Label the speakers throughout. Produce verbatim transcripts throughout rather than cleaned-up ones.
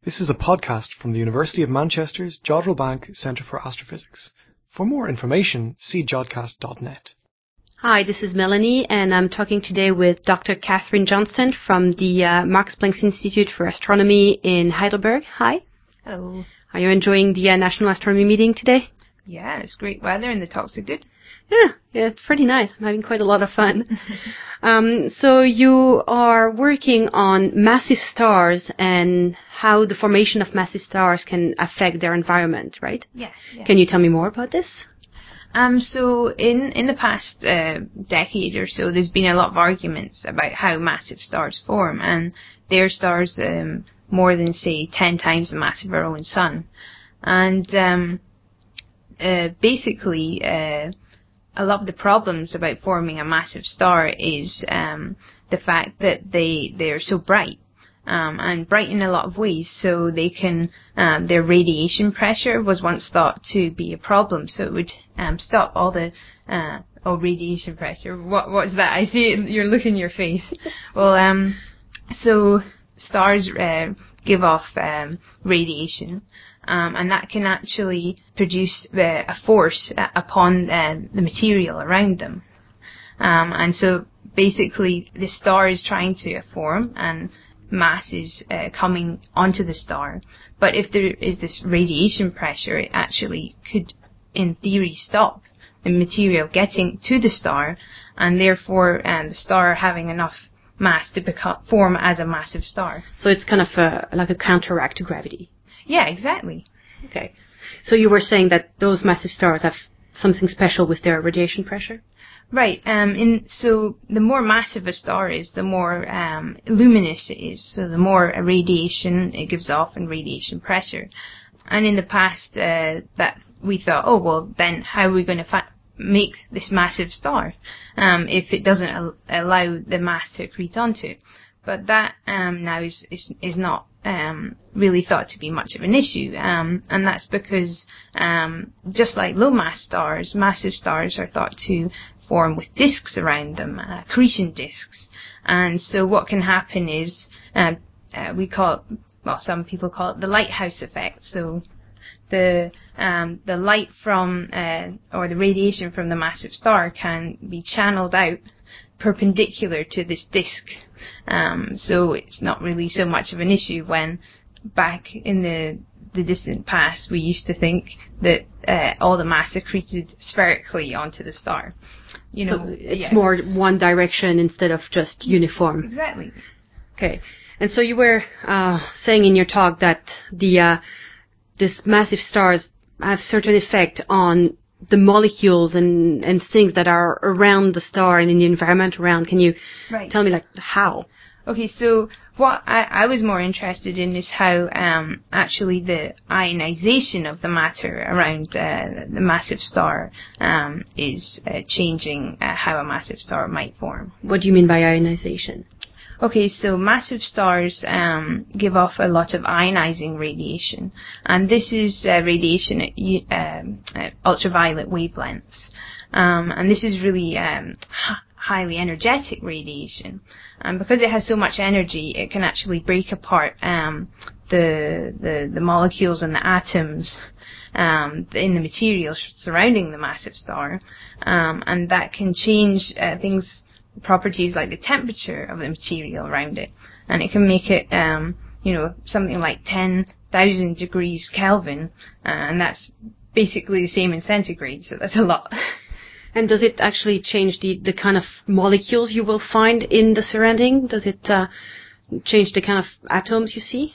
Speaker 1: This is a podcast from the University of Manchester's Jodrell Bank Centre for Astrophysics. For more information, see jodcast dot net.
Speaker 2: Hi, this is Melanie, and I'm talking today with Doctor Catherine Johnston from the uh, Max Planck Institute for Astronomy in Heidelberg. Hi.
Speaker 3: Hello.
Speaker 2: Are you enjoying the uh, National Astronomy meeting today?
Speaker 3: Yeah, it's great weather and the talks are good.
Speaker 2: Yeah, yeah, it's pretty nice. I'm having quite a lot of fun. um, so you are working on massive stars and how the formation of massive stars can affect their environment, right?
Speaker 3: Yeah. yeah.
Speaker 2: Can you tell me more about this?
Speaker 3: Um, so in, in the past uh, decade or so, there's been a lot of arguments about how massive stars form, and they're stars um, more than, say, ten times the mass of our own sun. And um, uh, basically, uh, a lot of the problems about forming a massive star is um, the fact that they they're so bright. Um, and bright in a lot of ways, so they can, um, their radiation pressure was once thought to be a problem, so it would um, stop all the, uh, oh, radiation pressure, what what's that? I see it, you're looking your face. Well, um, so stars uh, give off um, radiation, um, and that can actually produce uh, a force uh, upon uh, the material around them. Um, and so basically the star is trying to form, and mass is uh, coming onto the star, but if there is this radiation pressure, it actually could, in theory, stop the material getting to the star, and therefore um, the star having enough mass to become, form as a massive star.
Speaker 2: So it's kind of a, like a counteract to gravity.
Speaker 3: Yeah, exactly.
Speaker 2: Okay. So you were saying that those massive stars have something special with their radiation pressure?
Speaker 3: Right. Um, in, so the more massive a star is, the more um, luminous it is. So the more radiation it gives off and radiation pressure. And in the past, uh, that we thought, oh well, then how are we going to fa- make this massive star um, if it doesn't al- allow the mass to accrete onto it? But that um, now is is, is not um, really thought to be much of an issue, um, and that's because um, just like low mass stars, massive stars are thought to form with disks around them, uh, accretion disks. And so what can happen is, uh, uh, we call it, well, some people call it the lighthouse effect. So the um, the light from, uh, or the radiation from the massive star can be channeled out perpendicular to this disk. Um, so it's not really so much of an issue when back in the the distant past we used to think that uh, all the mass accreted spherically onto the star. You know,
Speaker 2: so it's
Speaker 3: yeah.
Speaker 2: more one direction instead of just uniform.
Speaker 3: Exactly.
Speaker 2: Okay. And so you were uh, saying in your talk that the uh, this massive stars have certain effect on the molecules and, and things that are around the star and in the environment around. Can you
Speaker 3: right.
Speaker 2: tell me, like, how?
Speaker 3: Okay, so what I, I was more interested in is how um, actually the ionization of the matter around uh, the massive star um, is uh, changing uh, how a massive star might form.
Speaker 2: What do you mean by ionization?
Speaker 3: Okay, so massive stars um, give off a lot of ionizing radiation, and this is uh, radiation at, um, at ultraviolet wavelengths, um, and this is really um, h- highly energetic radiation, and because it has so much energy, it can actually break apart um, the, the the molecules and the atoms um, in the material surrounding the massive star, um, and that can change uh, things. Properties like the temperature of the material around it, and it can make it, um, you know, something like ten thousand degrees Kelvin, uh, and that's basically the same in centigrade, so that's a lot.
Speaker 2: And does it actually change the, the kind of molecules you will find in the surrounding? Does it uh, change the kind of atoms you see?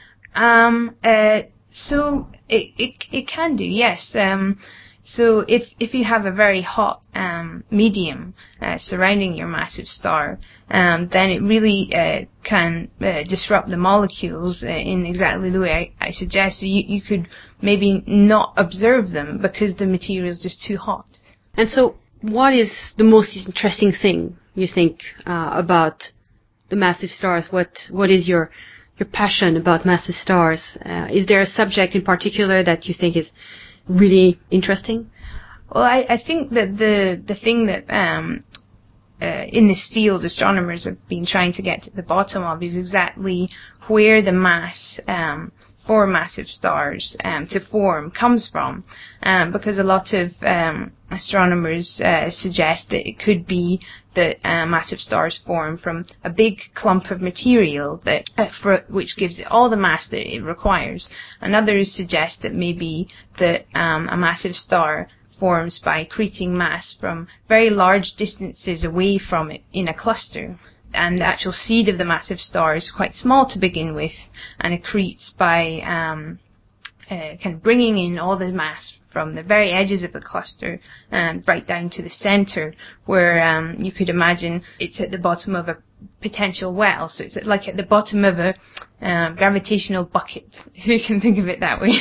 Speaker 3: Um, uh, so it, it it can do, yes. Um, So if if you have a very hot um, medium uh, surrounding your massive star, um, then it really uh, can uh, disrupt the molecules uh, in exactly the way I, I suggest. So you, you could maybe not observe them because the material is just too hot.
Speaker 2: And so what is the most interesting thing you think uh, about the massive stars? What What is your your passion about massive stars? Uh, is there a subject in particular that you think is really interesting?
Speaker 3: Well, I, I think that the the thing that um, uh, in this field astronomers have been trying to get to the bottom of is exactly where the mass um, for massive stars um, to form comes from, um, because a lot of um, astronomers uh, suggest that it could be that uh, massive stars form from a big clump of material that uh, for, which gives it all the mass that it requires, and others suggest that maybe that um, a massive star forms by accreting mass from very large distances away from it in a cluster. And the actual seed of the massive star is quite small to begin with, and accretes by um, uh, kind of bringing in all the mass from the very edges of the cluster and right down to the center, where um, you could imagine it's at the bottom of a potential well. So it's like at the bottom of a um, gravitational bucket, if you can think of it that way.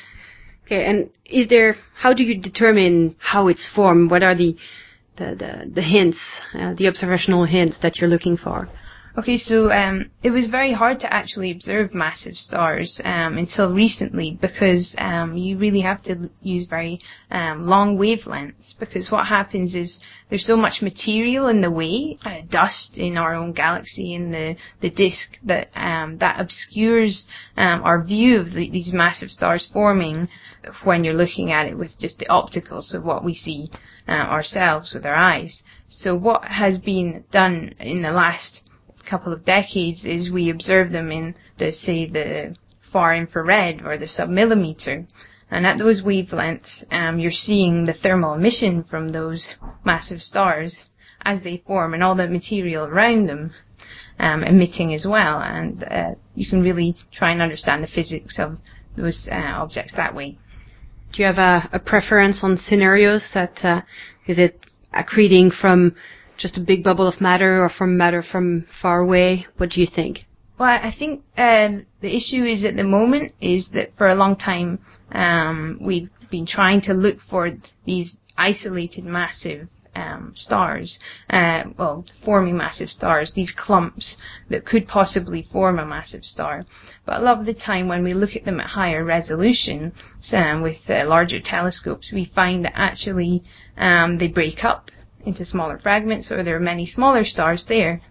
Speaker 2: Okay, and is there? How do you determine how it's formed? What are the The, the, the hints, uh, the observational hints that you're looking for?
Speaker 3: Okay, so um, it was very hard to actually observe massive stars um, until recently, because um, you really have to use very um, long wavelengths, because what happens is there's so much material in the way, uh, dust in our own galaxy, in the, the disk, that um, that obscures um, our view of the, these massive stars forming when you're looking at it with just the opticals of what we see uh, ourselves with our eyes. So what has been done in the last couple of decades is we observe them in the, say, the far infrared or the submillimeter, and at those wavelengths um, you're seeing the thermal emission from those massive stars as they form, and all the material around them um, emitting as well, and uh, you can really try and understand the physics of those uh, objects that way.
Speaker 2: Do you have a, a preference on scenarios? That uh, is it accreting from just a big bubble of matter or from matter from far away? What do you think?
Speaker 3: Well, I think uh, the issue is at the moment is that for a long time um, we've been trying to look for these isolated massive um, stars, uh, well, forming massive stars, these clumps that could possibly form a massive star. But a lot of the time when we look at them at higher resolution, um, with uh, larger telescopes, we find that actually um, they break up into smaller fragments, or there are many smaller stars there.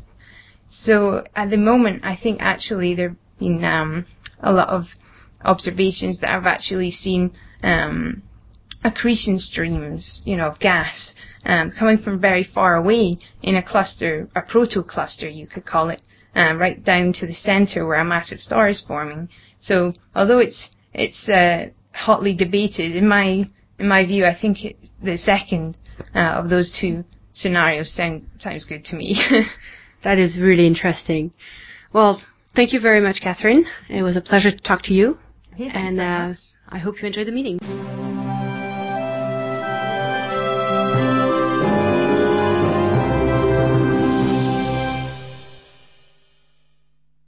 Speaker 3: So at the moment, I think actually there have been um, a lot of observations that have actually seen um, accretion streams, you know, of gas um, coming from very far away in a cluster, a protocluster you could call it, um, right down to the center where a massive star is forming. So although it's it's uh, hotly debated, in my in my view, I think it, the second uh, of those two scenarios sound sounds good to me.
Speaker 2: That is really interesting. Well, thank you very much, Catherine. It was a pleasure to talk to you.
Speaker 3: Okay,
Speaker 2: and uh, I hope you enjoyed the meeting.